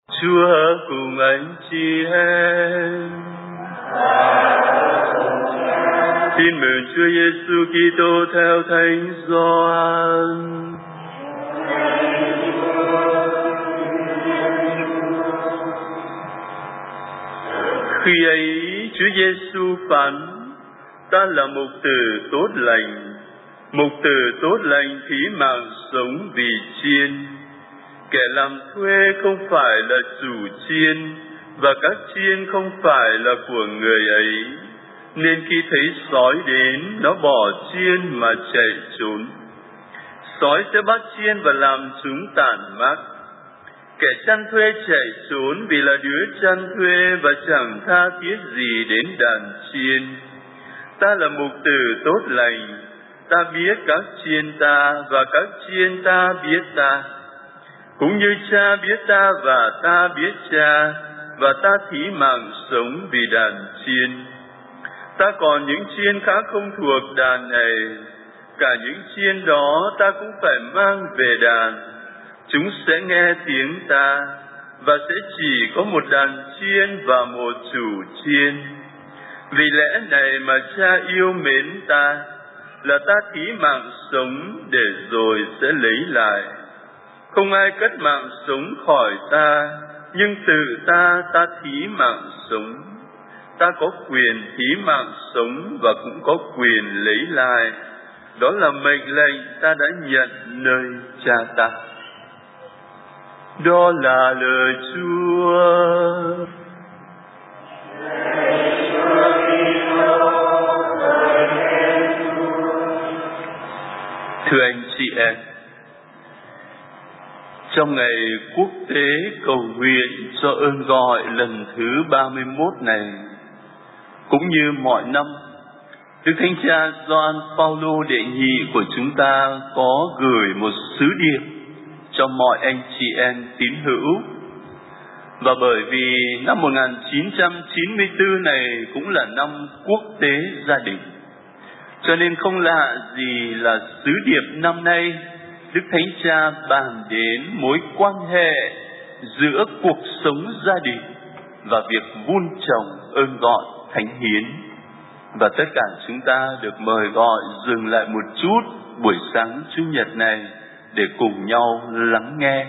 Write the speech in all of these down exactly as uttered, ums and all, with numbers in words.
Chúa cùng anh chị em. Tin mừng Chúa Giêsu Kitô theo Thánh Gioan. Khi ấy Chúa Giêsu phán: Ta là mục tử tốt lành. Mục tử tốt lành thí mạng sống vì chiên. Kẻ làm thuê không phải là chủ chiên, và các chiên không phải là của người ấy. Nên khi thấy sói đến, nó bỏ chiên mà chạy trốn. Sói sẽ bắt chiên và làm chúng tản mát. Kẻ chăn thuê chạy trốn vì là đứa chăn thuê và chẳng tha thiết gì đến đàn chiên. Ta là mục tử tốt lành. Ta biết các chiên ta và các chiên ta biết ta. Cũng như Cha biết ta và ta biết Cha, và ta thí mạng sống vì đàn chiên. Ta còn những chiên khác không thuộc đàn này. Cả những chiên đó ta cũng phải mang về đàn. Chúng sẽ nghe tiếng ta, và sẽ chỉ có một đàn chiên và một chủ chiên. Vì lẽ này mà Cha yêu mến ta, là ta thí mạng sống để rồi sẽ lấy lại. Không ai cất mạng sống khỏi ta, nhưng tự ta ta thí mạng sống. Ta có quyền thí mạng sống và cũng có quyền lấy lại. Đó là mệnh lệnh ta đã nhận nơi Cha ta. Đó là lời Chúa. Thưa anh chị em, trong ngày quốc tế cầu nguyện cho ơn gọi lần thứ ba mươi mốt này, cũng như mọi năm, Đức Thánh Cha Gioan Phaolô đệ nhị của chúng ta có gửi một sứ điệp cho mọi anh chị em tín hữu. Và bởi vì năm một nghìn chín trăm chín mươi tư này cũng là năm quốc tế gia đình, cho nên không lạ gì là sứ điệp năm nay Đức Thánh Cha bàn đến mối quan hệ giữa cuộc sống gia đình và việc vun trồng ơn gọi thánh hiến. Và tất cả chúng ta được mời gọi dừng lại một chút buổi sáng Chủ nhật này để cùng nhau lắng nghe.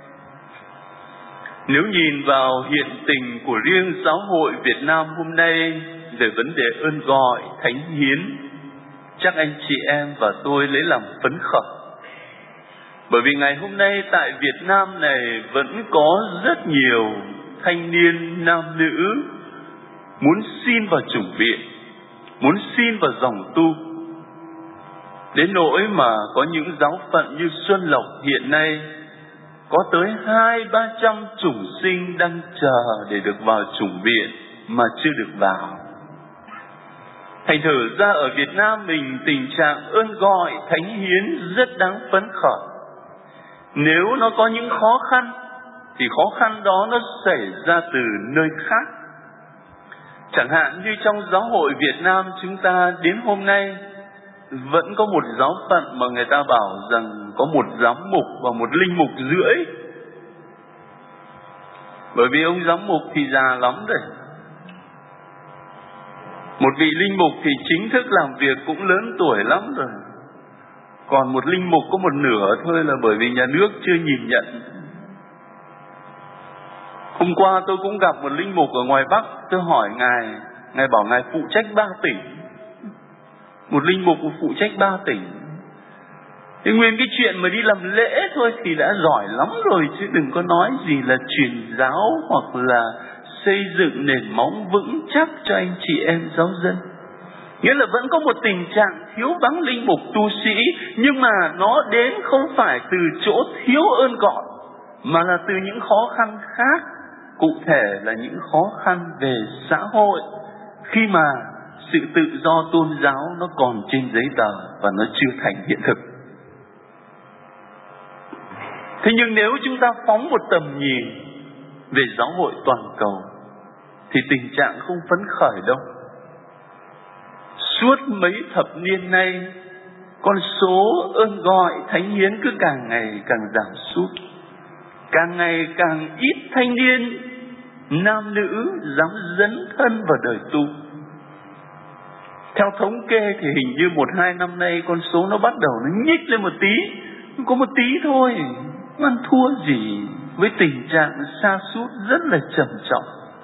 Nếu nhìn vào hiện tình của riêng giáo hội Việt Nam hôm nay về vấn đề ơn gọi thánh hiến, chắc anh chị em và tôi lấy làm phấn khởi. Bởi vì ngày hôm nay tại Việt Nam này vẫn có rất nhiều thanh niên nam nữ muốn xin vào chủng viện, muốn xin vào dòng tu. Đến nỗi mà có những giáo phận như Xuân Lộc hiện nay có tới hai ba trăm chủng sinh đang chờ để được vào chủng viện mà chưa được vào. Thành thử ra ở Việt Nam mình tình trạng ơn gọi thánh hiến rất đáng phấn khởi. Nếu nó có những khó khăn thì khó khăn đó nó xảy ra từ nơi khác. Chẳng hạn như trong giáo hội Việt Nam chúng ta đến hôm nay vẫn có một giáo phận mà người ta bảo rằng có một giám mục và một linh mục rưỡi. Bởi vì ông giám mục thì già lắm rồi. Một vị linh mục thì chính thức làm việc cũng lớn tuổi lắm rồi. Còn một linh mục có một nửa thôi là bởi vì nhà nước chưa nhìn nhận. Hôm qua tôi cũng gặp một linh mục ở ngoài Bắc. Tôi hỏi ngài, ngài bảo ngài phụ trách ba tỉnh. Một linh mục phụ trách ba tỉnh. Thế nguyên cái chuyện mà đi làm lễ thôi thì đã giỏi lắm rồi, chứ đừng có nói gì là truyền giáo hoặc là xây dựng nền móng vững chắc cho anh chị em giáo dân. Nghĩa là vẫn có một tình trạng thiếu vắng linh mục tu sĩ, nhưng mà nó đến không phải từ chỗ thiếu ơn gọi, mà là từ những khó khăn khác. Cụ thể là những khó khăn về xã hội, khi mà sự tự do tôn giáo nó còn trên giấy tờ và nó chưa thành hiện thực. Thế nhưng nếu chúng ta phóng một tầm nhìn về giáo hội toàn cầu thì tình trạng không phấn khởi đâu. Suốt mấy thập niên nay, con số ơn gọi thánh hiến cứ càng ngày càng giảm sút. càng ngày càng ít thanh niên nam nữ dám dấn thân vào đời tu. Theo thống kê thì hình như một hai năm nay con số nó bắt đầu nó nhích lên một tí, có một tí thôi, ăn thua gì với tình trạng sa sút rất là trầm trọng.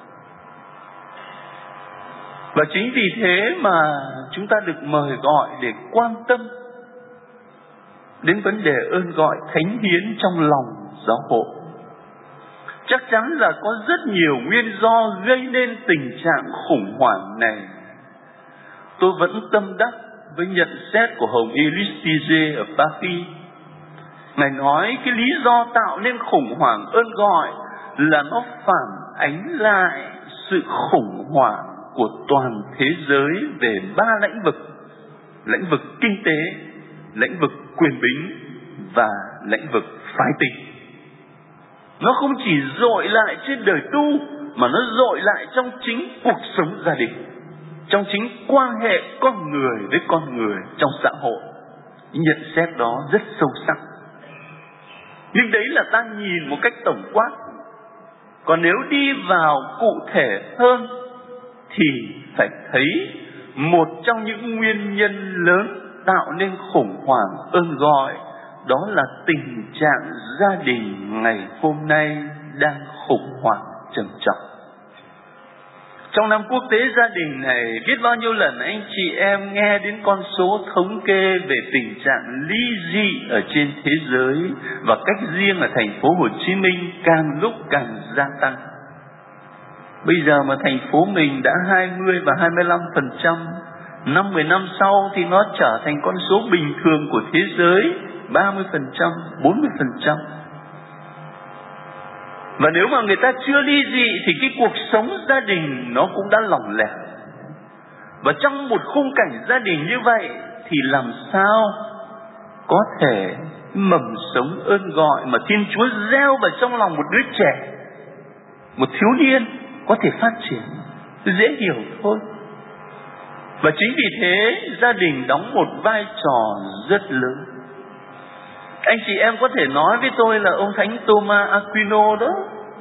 Và chính vì thế mà chúng ta được mời gọi để quan tâm đến vấn đề ơn gọi thánh hiến trong lòng giáo hội. Chắc chắn là có rất nhiều nguyên do gây nên tình trạng khủng hoảng này. Tôi vẫn tâm đắc với nhận xét của Hồng Y Lustiger ở Paris. Ngài nói cái lý do tạo nên khủng hoảng ơn gọi là nó phản ánh lại sự khủng hoảng của toàn thế giới về ba lĩnh vực: lĩnh vực kinh tế, lĩnh vực quyền bính và lĩnh vực phái tình. Nó không chỉ dội lại trên đời tu mà nó dội lại trong chính cuộc sống gia đình, trong chính quan hệ con người với con người trong xã hội. Nhận xét đó rất sâu sắc. Nhưng đấy là ta nhìn một cách tổng quát. Còn nếu đi vào cụ thể hơn thì phải thấy một trong những nguyên nhân lớn tạo nên khủng hoảng ơn gọi, đó là tình trạng gia đình ngày hôm nay đang khủng hoảng trầm trọng. Trong năm quốc tế gia đình này, biết bao nhiêu lần anh chị em nghe đến con số thống kê về tình trạng ly dị ở trên thế giới, và cách riêng ở thành phố Hồ Chí Minh càng lúc càng gia tăng. Bây giờ mà thành phố mình đã hai mươi và hai mươi lăm phần trăm, năm mười năm sau thì nó trở thành con số bình thường của thế giới, ba mươi phần trăm, bốn mươi phần trăm. Và nếu mà người ta chưa ly dị thì cái cuộc sống gia đình nó cũng đã lỏng lẻo. Và trong một khung cảnh gia đình như vậy thì làm sao có thể mầm sống ơn gọi mà Thiên Chúa gieo vào trong lòng một đứa trẻ, một thiếu niên có thể phát triển? Dễ hiểu thôi. Và chính vì thế gia đình đóng một vai trò rất lớn. Anh chị em có thể nói với tôi là ông Thánh Thomas Aquino đó,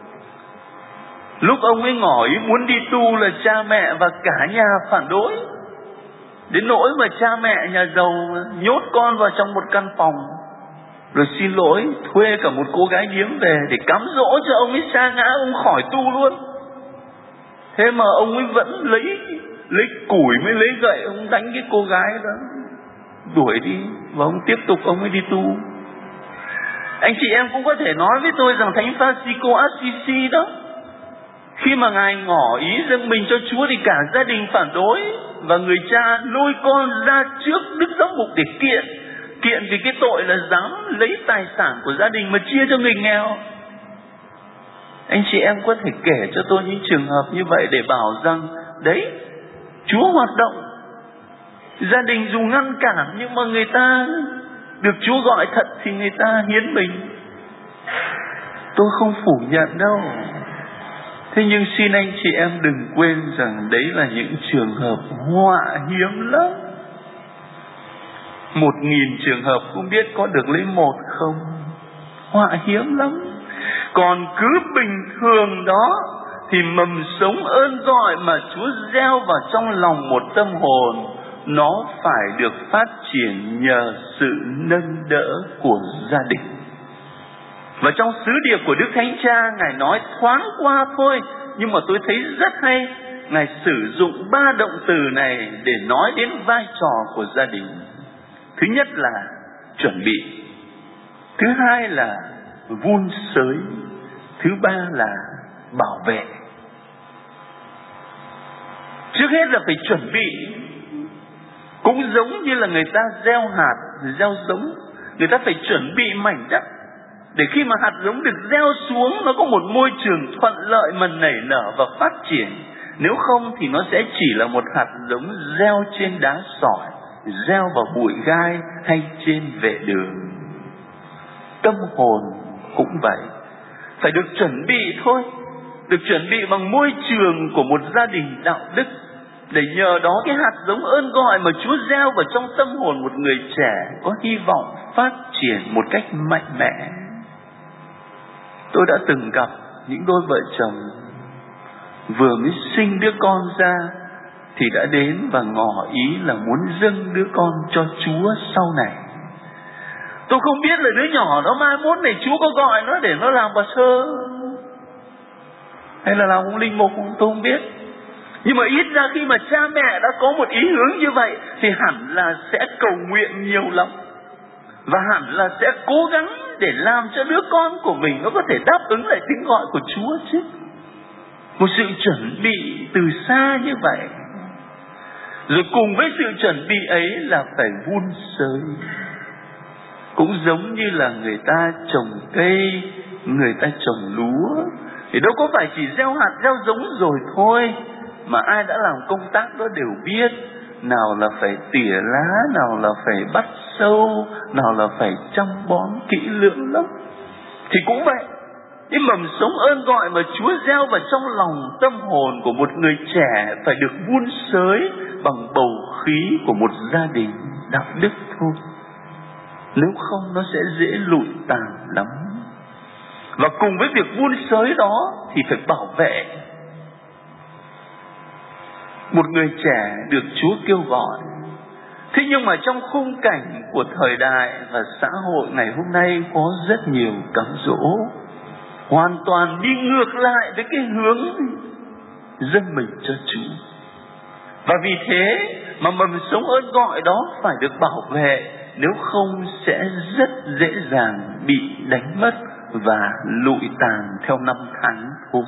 lúc ông ấy ngỏ ý muốn đi tu là cha mẹ và cả nhà phản đối, đến nỗi mà cha mẹ nhà giàu nhốt con vào trong một căn phòng, rồi xin lỗi thuê cả một cô gái điếm về để cám dỗ cho ông ấy sa ngã, ông khỏi tu luôn. Thế mà ông ấy vẫn lấy lấy củi mới lấy gậy ông đánh cái cô gái đó, đuổi đi, và ông tiếp tục ông ấy đi tu. Anh chị em cũng có thể nói với tôi rằng Thánh Francisco Assisi đó, khi mà ngài ngỏ ý dâng mình cho Chúa thì cả gia đình phản đối, và người cha lôi con ra trước Đức Giám mục để kiện kiện vì cái tội là dám lấy tài sản của gia đình mà chia cho người nghèo. Anh chị em có thể kể cho tôi những trường hợp như vậy để bảo rằng đấy, Chúa hoạt động, gia đình dù ngăn cản nhưng mà người ta được Chúa gọi thật thì người ta hiến mình. Tôi không phủ nhận đâu. Thế nhưng xin anh chị em đừng quên rằng đấy là những trường hợp họa hiếm lắm. Một nghìn trường hợp không biết có được lấy một không. Họa hiếm lắm. Còn cứ bình thường đó thì mầm sống ơn gọi mà Chúa gieo vào trong lòng một tâm hồn, nó phải được phát triển nhờ sự nâng đỡ của gia đình. Và trong sứ điệp của Đức Thánh Cha, Ngài nói thoáng qua thôi, nhưng mà tôi thấy rất hay. Ngài sử dụng ba động từ này để nói đến vai trò của gia đình. Thứ nhất là chuẩn bị, thứ hai là vun sới, thứ ba là bảo vệ. Trước hết là phải chuẩn bị. Cũng giống như là người ta gieo hạt, gieo giống, người ta phải chuẩn bị mảnh đất để khi mà hạt giống được gieo xuống, nó có một môi trường thuận lợi mà nảy nở và phát triển. Nếu không thì nó sẽ chỉ là một hạt giống gieo trên đá sỏi, gieo vào bụi gai hay trên vệ đường. Tâm hồn cũng vậy, phải được chuẩn bị thôi, được chuẩn bị bằng môi trường của một gia đình đạo đức, để nhờ đó cái hạt giống ơn gọi mà Chúa gieo vào trong tâm hồn một người trẻ có hy vọng phát triển một cách mạnh mẽ. Tôi đã từng gặp những đôi vợ chồng vừa mới sinh đứa con ra thì đã đến và ngỏ ý là muốn dâng đứa con cho Chúa sau này. Tôi không biết là đứa nhỏ đó mai mốt này Chúa có gọi nó để nó làm bà sơ hay là làm ông linh mục, tôi không biết. Nhưng mà ít ra khi mà cha mẹ đã có một ý hướng như vậy thì hẳn là sẽ cầu nguyện nhiều lắm, và hẳn là sẽ cố gắng để làm cho đứa con của mình nó có thể đáp ứng lại tiếng gọi của Chúa chứ. Một sự chuẩn bị từ xa như vậy. Rồi cùng với sự chuẩn bị ấy là phải vun sới. Cũng giống như là người ta trồng cây, người ta trồng lúa, thì đâu có phải chỉ gieo hạt gieo giống rồi thôi, mà ai đã làm công tác đó đều biết. Nào là phải tỉa lá, nào là phải bắt sâu, nào là phải chăm bón kỹ lưỡng lắm. Thì cũng vậy, cái mầm sống ơn gọi mà Chúa gieo vào trong lòng tâm hồn của một người trẻ phải được vun sới bằng bầu khí của một gia đình đạo đức thôi. Nếu không nó sẽ dễ lụi tàn lắm. Và cùng với việc vun sới đó thì phải bảo vệ. Một người trẻ được Chúa kêu gọi, thế nhưng mà trong khung cảnh của thời đại và xã hội ngày hôm nay có rất nhiều cám dỗ, hoàn toàn đi ngược lại với cái hướng dâng mình cho Chúa. Và vì thế mà mầm sống ơn gọi đó phải được bảo vệ, nếu không sẽ rất dễ dàng bị đánh mất và lụi tàn theo năm tháng thôi.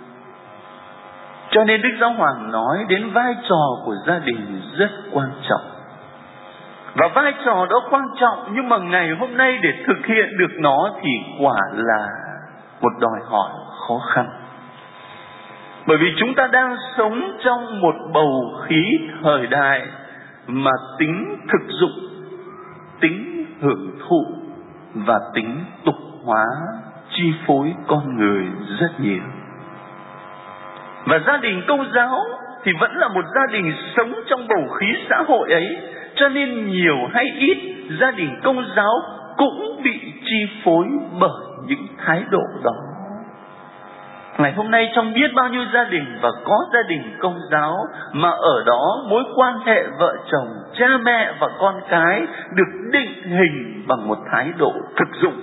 Cho nên Đức Giáo Hoàng nói đến vai trò của gia đình rất quan trọng. Và vai trò đó quan trọng, nhưng mà ngày hôm nay để thực hiện được nó thì quả là một đòi hỏi khó khăn. Bởi vì chúng ta đang sống trong một bầu khí thời đại mà tính thực dụng, tính hưởng thụ và tính tục hóa chi phối con người rất nhiều. Và gia đình Công giáo thì vẫn là một gia đình sống trong bầu khí xã hội ấy, cho nên nhiều hay ít gia đình Công giáo cũng bị chi phối bởi những thái độ đó. Ngày hôm nay trong biết bao nhiêu gia đình và có gia đình Công giáo mà ở đó mối quan hệ vợ chồng, cha mẹ và con cái được định hình bằng một thái độ thực dụng.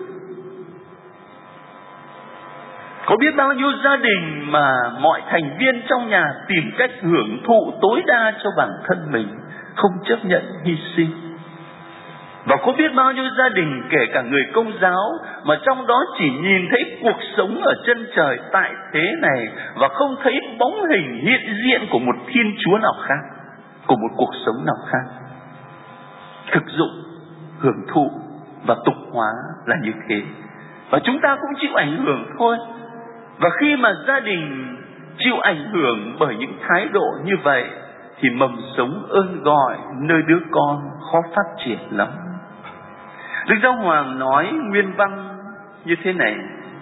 Có biết bao nhiêu gia đình mà mọi thành viên trong nhà tìm cách hưởng thụ tối đa cho bản thân mình, không chấp nhận hy sinh. Và có biết bao nhiêu gia đình kể cả người Công giáo mà trong đó chỉ nhìn thấy cuộc sống ở chân trời tại thế này và không thấy bóng hình hiện diện của một Thiên Chúa nào khác, của một cuộc sống nào khác. Thực dụng, hưởng thụ và tục hóa là như thế. Và chúng ta cũng chịu ảnh hưởng thôi. Và khi mà gia đình chịu ảnh hưởng bởi những thái độ như vậy thì mầm sống ơn gọi nơi đứa con khó phát triển lắm. Đức Giáo Hoàng nói nguyên văn như thế này: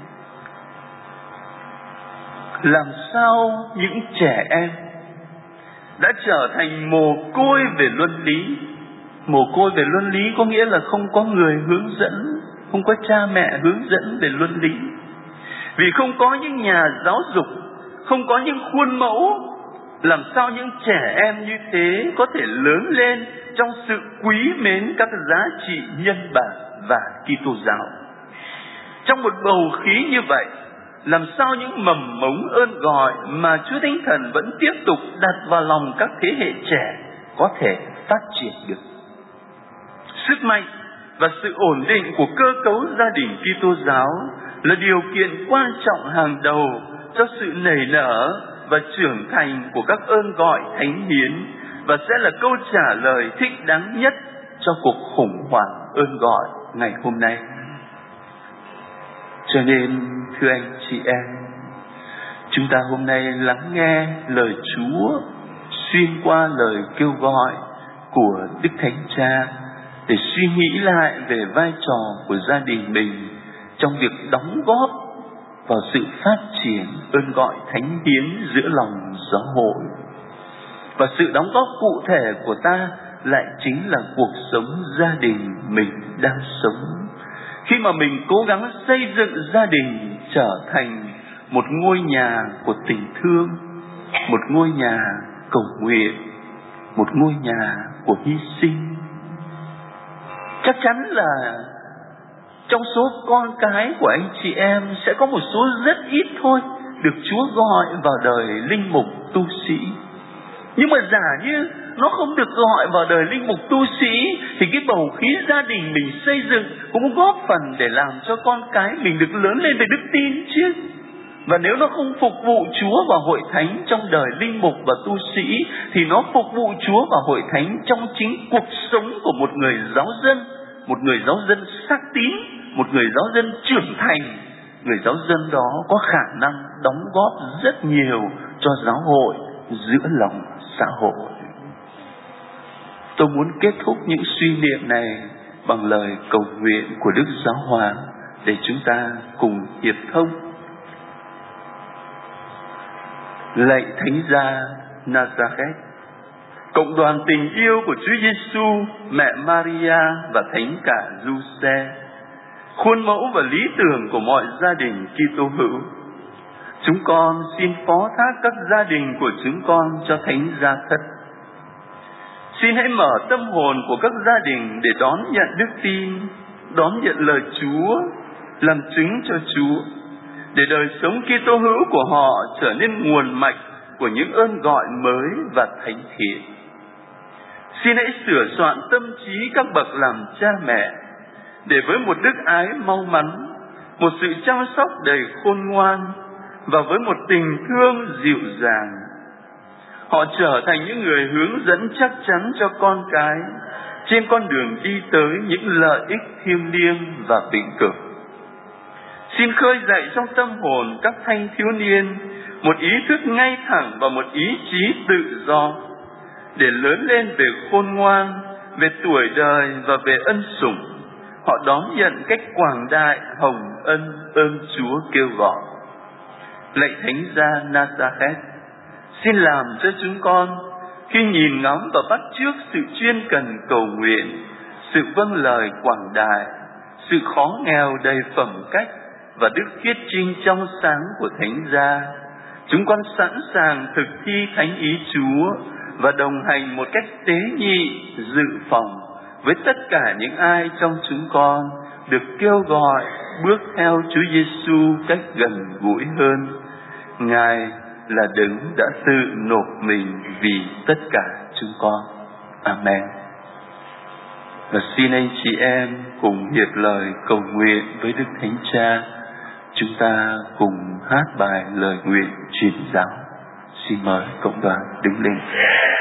làm sao những trẻ em đã trở thành mồ côi về luân lý. Mồ côi về luân lý có nghĩa là không có người hướng dẫn, không có cha mẹ hướng dẫn về luân lý. Vì không có những nhà giáo dục, không có những khuôn mẫu, làm sao những trẻ em như thế có thể lớn lên trong sự quý mến các giá trị nhân bản và Kitô giáo. Trong một bầu khí như vậy, làm sao những mầm mống ơn gọi mà Chúa Thánh Thần vẫn tiếp tục đặt vào lòng các thế hệ trẻ có thể phát triển được. Sức mạnh và sự ổn định của cơ cấu gia đình Kitô giáo là điều kiện quan trọng hàng đầu cho sự nảy nở và trưởng thành của các ơn gọi thánh hiến, và sẽ là câu trả lời thích đáng nhất cho cuộc khủng hoảng ơn gọi ngày hôm nay. Cho nên thưa anh chị em, chúng ta hôm nay lắng nghe lời Chúa xuyên qua lời kêu gọi của Đức Thánh Cha để suy nghĩ lại về vai trò của gia đình mình trong việc đóng góp vào sự phát triển ơn gọi thánh hiến giữa lòng giáo hội. Và sự đóng góp cụ thể của ta lại chính là cuộc sống gia đình mình đang sống. Khi mà mình cố gắng xây dựng gia đình trở thành một ngôi nhà của tình thương, một ngôi nhà cầu nguyện, một ngôi nhà của hy sinh. Chắc chắn là trong số con cái của anh chị em sẽ có một số rất ít thôi được Chúa gọi vào đời linh mục tu sĩ. Nhưng mà giả như nó không được gọi vào đời linh mục tu sĩ thì cái bầu khí gia đình mình xây dựng cũng góp phần để làm cho con cái mình được lớn lên về đức tin chứ. Và nếu nó không phục vụ Chúa và hội thánh trong đời linh mục và tu sĩ thì nó phục vụ Chúa và hội thánh trong chính cuộc sống của một người giáo dân, một người giáo dân xác tín, một người giáo dân trưởng thành. Người giáo dân đó có khả năng đóng góp rất nhiều cho giáo hội giữa lòng xã hội. Tôi muốn kết thúc những suy niệm này bằng lời cầu nguyện của Đức Giáo Hoàng để chúng ta cùng hiệp thông. Lạy Thánh gia Nazareth, cộng đoàn tình yêu của Chúa Giêsu, mẹ Maria và Thánh cả Giuse, khuôn mẫu và lý tưởng của mọi gia đình Kitô hữu, chúng con xin phó thác các gia đình của chúng con cho Thánh Gia Thất. Xin hãy mở tâm hồn của các gia đình để đón nhận đức tin, đón nhận lời Chúa, làm chứng cho Chúa, để đời sống Kitô hữu của họ trở nên nguồn mạch của những ơn gọi mới và thánh thiện. Xin hãy sửa soạn tâm trí các bậc làm cha mẹ, để với một đức ái mau mắn, một sự chăm sóc đầy khôn ngoan và với một tình thương dịu dàng, họ trở thành những người hướng dẫn chắc chắn cho con cái trên con đường đi tới những lợi ích thiêng liêng và vĩnh cửu. Xin khơi dậy trong tâm hồn các thanh thiếu niên một ý thức ngay thẳng và một ý chí tự do, để lớn lên về khôn ngoan, về tuổi đời và về ân sủng. Họ đón nhận cách quảng đại hồng ân ơn Chúa kêu gọi. Lạy Thánh gia Nazareth, xin làm cho chúng con khi nhìn ngắm và bắt chước sự chuyên cần cầu nguyện, sự vâng lời quảng đại, sự khó nghèo đầy phẩm cách và đức khiết trinh trong sáng của Thánh gia, chúng con sẵn sàng thực thi thánh ý Chúa và đồng hành một cách tế nhị, dự phòng với tất cả những ai trong chúng con được kêu gọi bước theo Chúa Giêsu cách gần gũi hơn. Ngài là đấng đã tự nộp mình vì tất cả chúng con. Amen. Và xin anh chị em cùng hiệp lời cầu nguyện với Đức Thánh Cha. Chúng ta cùng hát bài lời nguyện truyền giáo. Xin mời cộng đoàn đứng lên.